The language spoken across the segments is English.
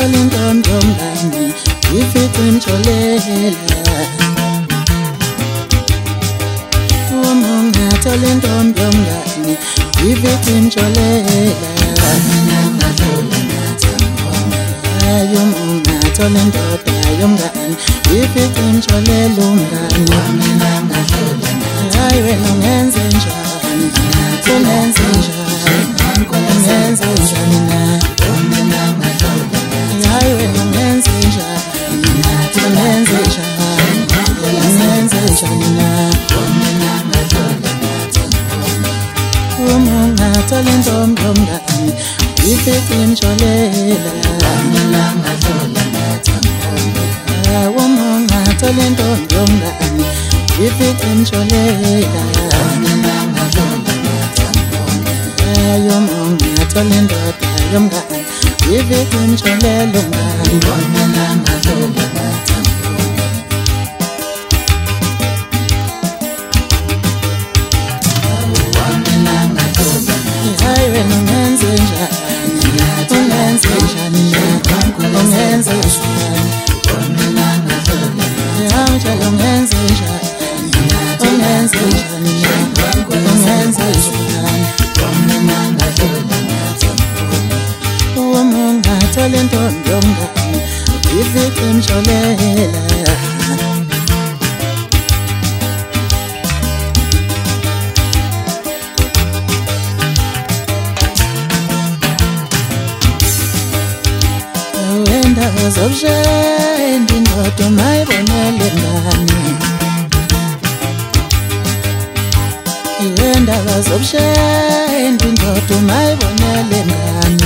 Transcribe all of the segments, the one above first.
ungathola intombi yomngani ifike imtsholela. Uma ungathola intombi yomngani ifike imtsholela. Hayi uma ungathola indoda yomngani ifike imtsholela umngani. Hayi wena ungenze njani? Ungenze njani? Ungenze njani na? Hayi wena ungenze njani? Ungenze njani? Ungenze njani na? Uma ungathola intombi yomngani ifike imtsholela. Uma ungathola intombi yomngani ifike imtsholela. Uma ungathola indoda yomngani ifike imtsholela umngani. Hayi wena ungenze njani? Ungenze njani na? Ungenze njani? Angitshela ungenze njani? Ungenze njani na? Ungenze njani? Uma ungathola intombi yomngani ifike imtsholela. Indaba zobushayenda indoda mayibonele ngani. Indaba zobushayenda indoda mayibonele ngani.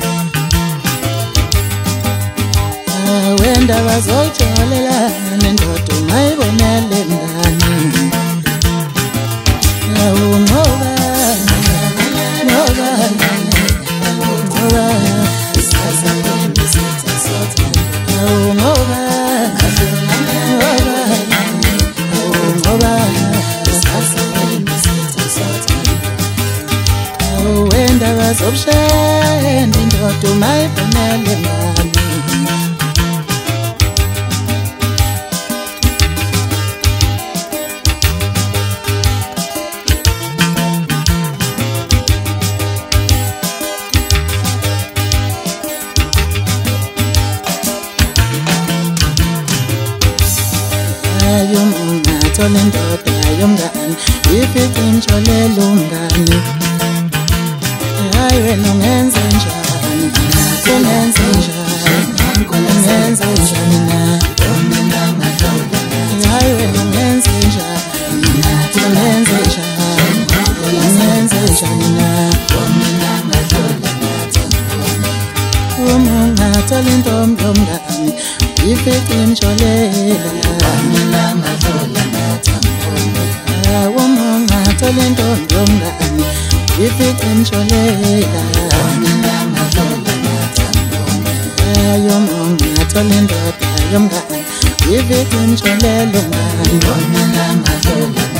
Indaba zokutsholelana indoda mayibonele ngani. Ngoba indaba zobushayenda indoda mayibonele ngani. Uma ungathola indoda yomngani ifike imtsholela umngani. Hayi wena ungenze njani? Ungenze njani? Ungenze njani na? Hayi wena ungenze njani? Ungenze njani? Ungenze njani na? Uma ungathola intombi yomngani ifike imtsholela. Uma ungathola intombi yomngani ifike imtsholela. Uma ungathola indoda yomngani ifike imtsholela umngani.